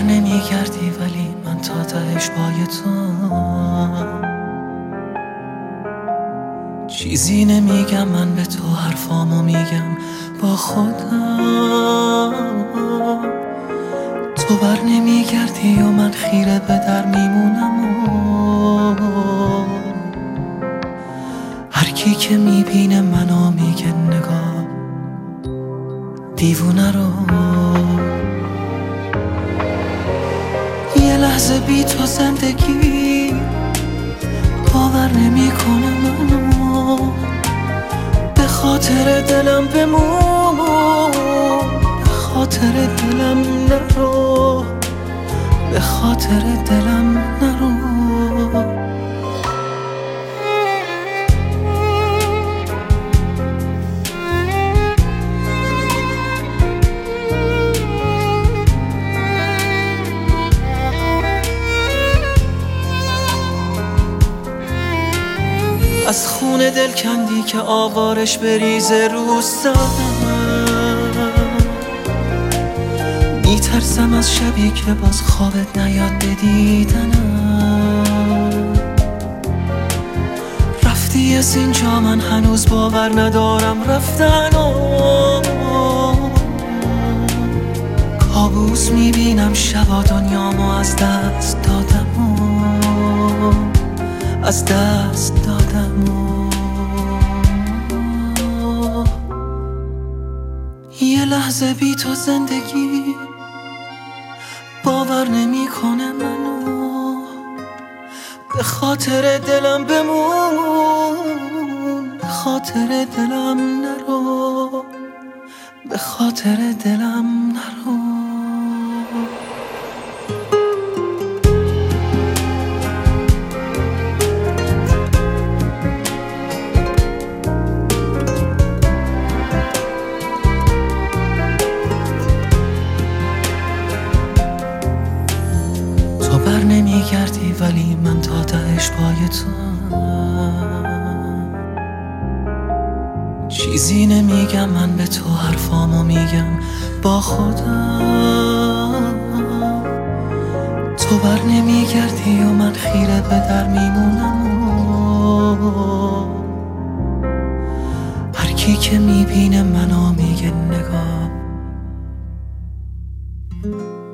نمیگردی ولی من تا تهش پای تو. چیزی نمیگم من به تو، حرفامو میگم با خودم. تو بر نمیگردی و من خیره به در میمونم و هر کی که میبینه منو میگه نگاه دیوونه رو. یه لحظه بی تو زندگی باور نمیکنه منو، به خاطر دلم بمون، به خاطر دلم نرو، به خاطر دلم نرو. از خون دل کندی که آوارش بریزه رو سرم. میترسم از شبی که باز خوابت نیاد به دیدنم. رفتی از اینجا من هنوز باور ندارم رفتنو. کابوس میبینم شبا دنیامو از دست دادم، از دست دادم. یه لحظه بی تو زندگی باور نمیکنه منو، به خاطر دلم بمون، به خاطر دلم نرو، به خاطر دلم نرو. بر نمیگردی ولی من تا تهش پای تو. چیزی نمیگم من به تو، حرفامو میگم با خودم. تو بر نمیگردی و من خیره به در میمونم و هر کی که میبینه منو میگه نگاه